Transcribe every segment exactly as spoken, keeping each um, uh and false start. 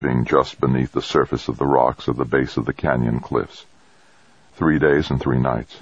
just beneath the surface of the rocks at the base of the canyon cliffs. Three days and three nights.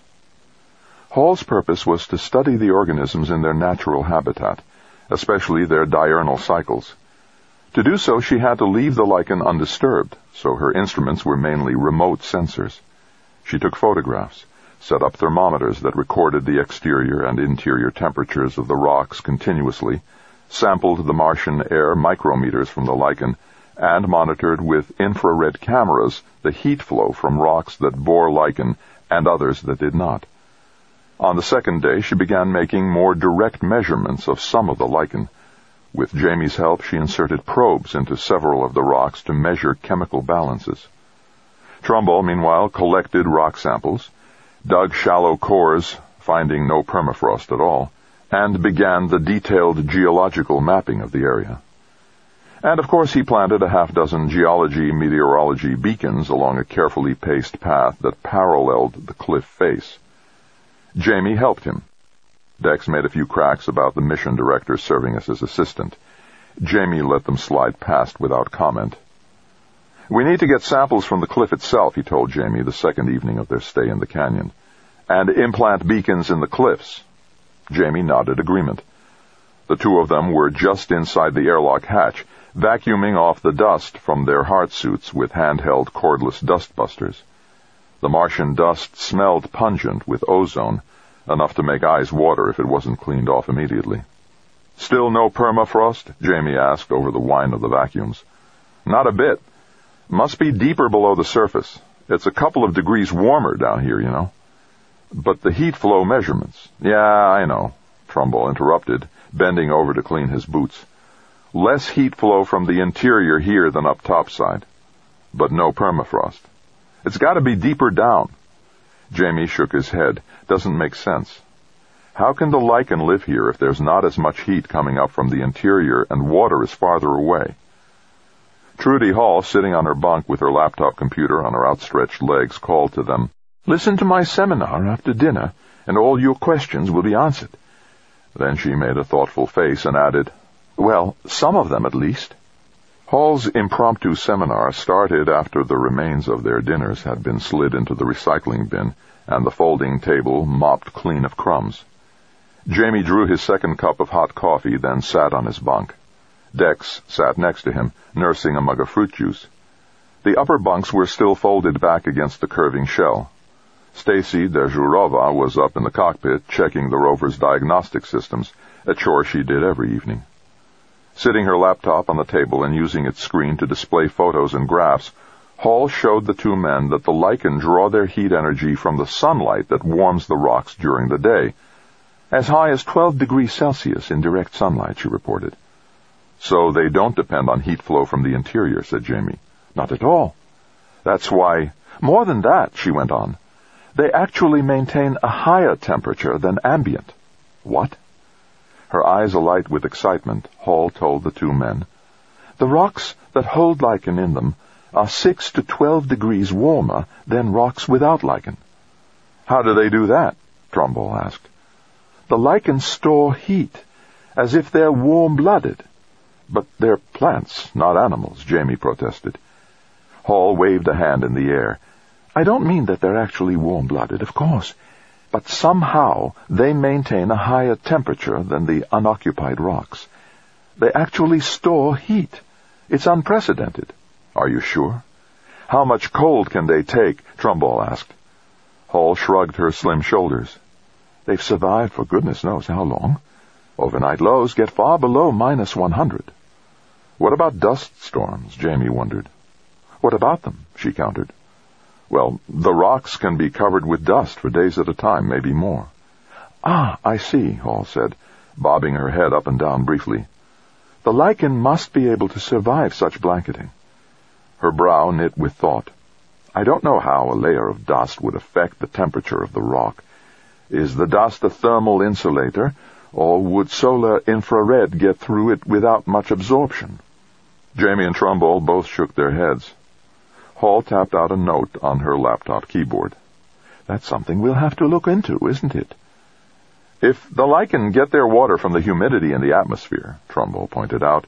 Hall's purpose was to study the organisms in their natural habitat, especially their diurnal cycles. To do so, she had to leave the lichen undisturbed, so her instruments were mainly remote sensors. She took photographs, set up thermometers that recorded the exterior and interior temperatures of the rocks continuously, sampled the Martian air micrometers from the lichen, and monitored with infrared cameras the heat flow from rocks that bore lichen and others that did not. On the second day, she began making more direct measurements of some of the lichen. With Jamie's help, she inserted probes into several of the rocks to measure chemical balances. Trumbull, meanwhile, collected rock samples, dug shallow cores, finding no permafrost at all, and began the detailed geological mapping of the area. And, of course, he planted a half-dozen geology-meteorology beacons along a carefully paced path that paralleled the cliff face. Jamie helped him. Dex made a few cracks about the mission director serving as his assistant. Jamie let them slide past without comment. "We need to get samples from the cliff itself," he told Jamie the second evening of their stay in the canyon, "and implant beacons in the cliffs." Jamie nodded agreement. The two of them were just inside the airlock hatch, vacuuming off the dust from their hard suits with handheld cordless dustbusters. The Martian dust smelled pungent with ozone, enough to make eyes water if it wasn't cleaned off immediately. "Still no permafrost?" Jamie asked over the whine of the vacuums. "Not a bit. Must be deeper below the surface. It's a couple of degrees warmer down here, you know." "But the heat flow measurements—" "Yeah, I know," Trumbull interrupted, bending over to clean his boots. "Less heat flow from the interior here than up topside. But no permafrost. It's got to be deeper down." Jamie shook his head. "Doesn't make sense. How can the lichen live here if there's not as much heat coming up from the interior and water is farther away?" Trudy Hall, sitting on her bunk with her laptop computer on her outstretched legs, called to them, "Listen to my seminar after dinner, and all your questions will be answered." Then she made a thoughtful face and added, "Well, some of them at least." Hall's impromptu seminar started after the remains of their dinners had been slid into the recycling bin and the folding table mopped clean of crumbs. Jamie drew his second cup of hot coffee, then sat on his bunk. Dex sat next to him, nursing a mug of fruit juice. The upper bunks were still folded back against the curving shell. Stacy Dezhurova was up in the cockpit, checking the rover's diagnostic systems, a chore she did every evening. Sitting her laptop on the table and using its screen to display photos and graphs, Hall showed the two men that the lichen draw their heat energy from the sunlight that warms the rocks during the day. "As high as twelve degrees Celsius in direct sunlight," she reported. "So they don't depend on heat flow from the interior," said Jamie. "Not at all. That's why—" "More than that," she went on. "They actually maintain a higher temperature than ambient." "What?" Her eyes alight with excitement, Hall told the two men. "The rocks that hold lichen in them are six to twelve degrees warmer than rocks without lichen." "How do they do that?" Trumbull asked. "The lichens store heat, as if they're warm-blooded." "But they're plants, not animals," Jamie protested. Hall waved a hand in the air. "I don't mean that they're actually warm-blooded, of course, but somehow they maintain a higher temperature than the unoccupied rocks. They actually store heat. It's unprecedented." "Are you sure?" "How much cold can they take?" Trumbull asked. Hall shrugged her slim shoulders. "They've survived for goodness knows how long. Overnight lows get far below minus one hundred. "What about dust storms?" Jamie wondered. "What about them?" she countered. "Well, the rocks can be covered with dust for days at a time, maybe more." "Ah, I see," Hall said, bobbing her head up and down briefly. "The lichen must be able to survive such blanketing." Her brow knit with thought. "I don't know how a layer of dust would affect the temperature of the rock. Is the dust a thermal insulator, or would solar infrared get through it without much absorption?" Jamie and Trumbull both shook their heads. Hall tapped out a note on her laptop keyboard. "That's something we'll have to look into, isn't it?" "If the lichen get their water from the humidity in the atmosphere," Trumbull pointed out,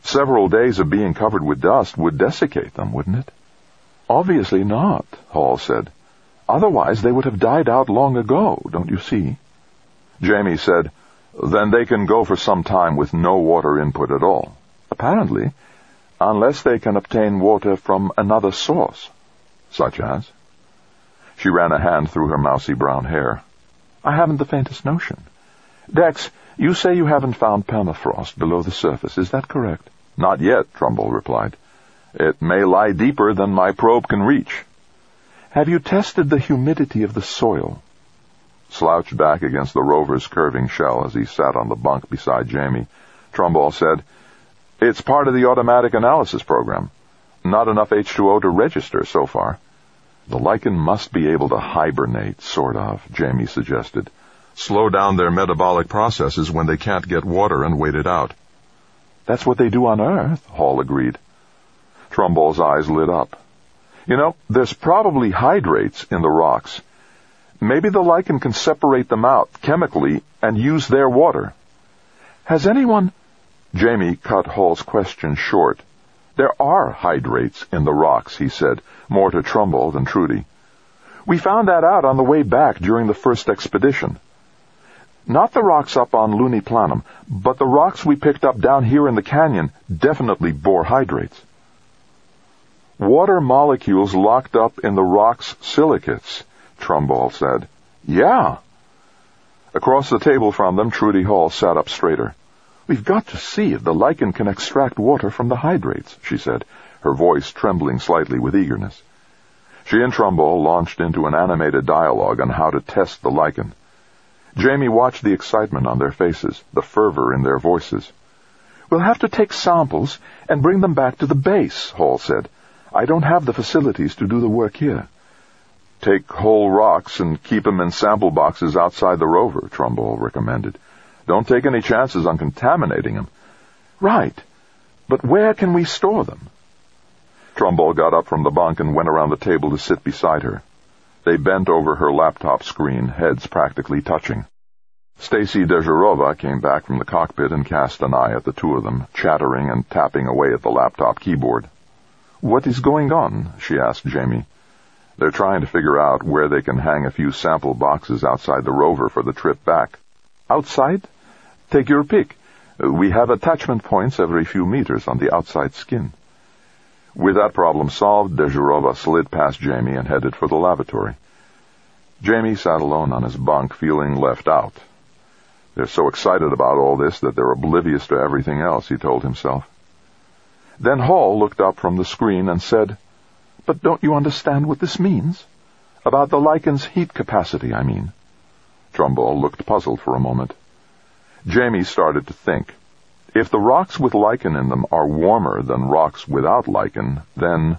Several days of being covered with dust would desiccate them, wouldn't it? Obviously not, Hall said. Otherwise they would have died out long ago, don't you see? Jamie said, Then they can go for some time with no water input at all. Apparently, unless they can obtain water from another source. Such as? She ran a hand through her mousy brown hair. I haven't the faintest notion. Dex, you say you haven't found permafrost below the surface, is that correct? Not yet, Trumbull replied. It may lie deeper than my probe can reach. Have you tested the humidity of the soil? Slouched back against the rover's curving shell as he sat on the bunk beside Jamie, Trumbull said, It's part of the automatic analysis program. Not enough H two O to register so far. The lichen must be able to hibernate, sort of, Jamie suggested. Slow down their metabolic processes when they can't get water and wait it out. That's what they do on Earth, Hall agreed. Trumbull's eyes lit up. You know, there's probably hydrates in the rocks. Maybe the lichen can separate them out chemically and use their water. Has anyone... Jamie cut Hall's question short. There are hydrates in the rocks, he said, more to Trumbull than Trudy. We found that out on the way back during the first expedition. Not the rocks up on Luni Planum, but the rocks we picked up down here in the canyon definitely bore hydrates. Water molecules locked up in the rock's silicates, Trumbull said. Yeah. Across the table from them, Trudy Hall sat up straighter. We've got to see if the lichen can extract water from the hydrates, she said, her voice trembling slightly with eagerness. She and Trumbull launched into an animated dialogue on how to test the lichen. Jamie watched the excitement on their faces, the fervor in their voices. We'll have to take samples and bring them back to the base, Hall said. I don't have the facilities to do the work here. Take whole rocks and keep them in sample boxes outside the rover, Trumbull recommended. Don't take any chances on contaminating them. Right. But where can we store them? Trumbull got up from the bunk and went around the table to sit beside her. They bent over her laptop screen, heads practically touching. Stacy Dezhurova came back from the cockpit and cast an eye at the two of them, chattering and tapping away at the laptop keyboard. What is going on? She asked Jamie. They're trying to figure out where they can hang a few sample boxes outside the rover for the trip back. Outside? Take your pick. We have attachment points every few meters on the outside skin. With that problem solved, Dezhurova slid past Jamie and headed for the lavatory. Jamie sat alone on his bunk, feeling left out. They're so excited about all this that they're oblivious to everything else, he told himself. Then Hall looked up from the screen and said, But don't you understand what this means? About the lichen's heat capacity, I mean. Trumbull looked puzzled for a moment. Jamie started to think. If the rocks with lichen in them are warmer than rocks without lichen, then...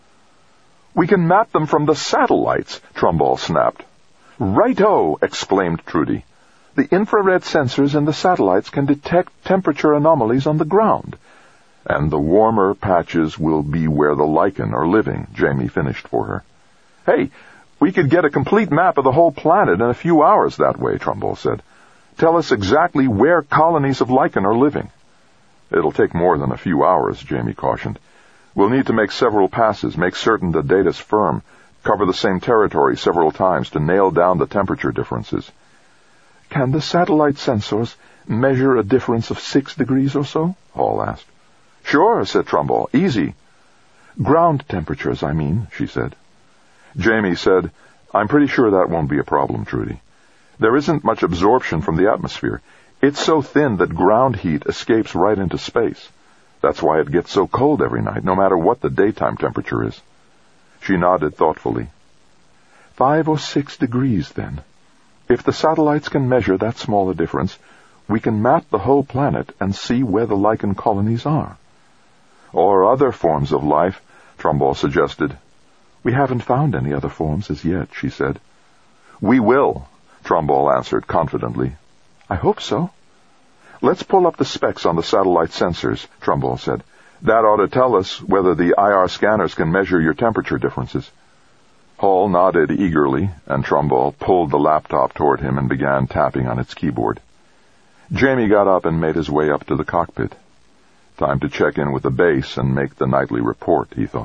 We can map them from the satellites, Trumbull snapped. Right-o, exclaimed Trudy. The infrared sensors in the satellites can detect temperature anomalies on the ground. And the warmer patches will be where the lichen are living, Jamie finished for her. Hey, we could get a complete map of the whole planet in a few hours that way, Trumbull said. Tell us exactly where colonies of lichen are living. It'll take more than a few hours, Jamie cautioned. We'll need to make several passes, make certain the data's firm, cover the same territory several times to nail down the temperature differences. Can the satellite sensors measure a difference of six degrees or so? Hall asked. Sure, said Trumbull. Easy. Ground temperatures, I mean, she said. Jamie said, I'm pretty sure that won't be a problem, Trudy. There isn't much absorption from the atmosphere. It's so thin that ground heat escapes right into space. That's why it gets so cold every night, no matter what the daytime temperature is. She nodded thoughtfully. Five or six degrees, then. If the satellites can measure that small a difference, we can map the whole planet and see where the lichen colonies are. Or other forms of life, Trumbull suggested. We haven't found any other forms as yet, she said. We will, Trumbull answered confidently. I hope so. Let's pull up the specs on the satellite sensors, Trumbull said. That ought to tell us whether the I R scanners can measure your temperature differences. Hall nodded eagerly, and Trumbull pulled the laptop toward him and began tapping on its keyboard. Jamie got up and made his way up to the cockpit. Time to check in with the base and make the nightly report, he thought.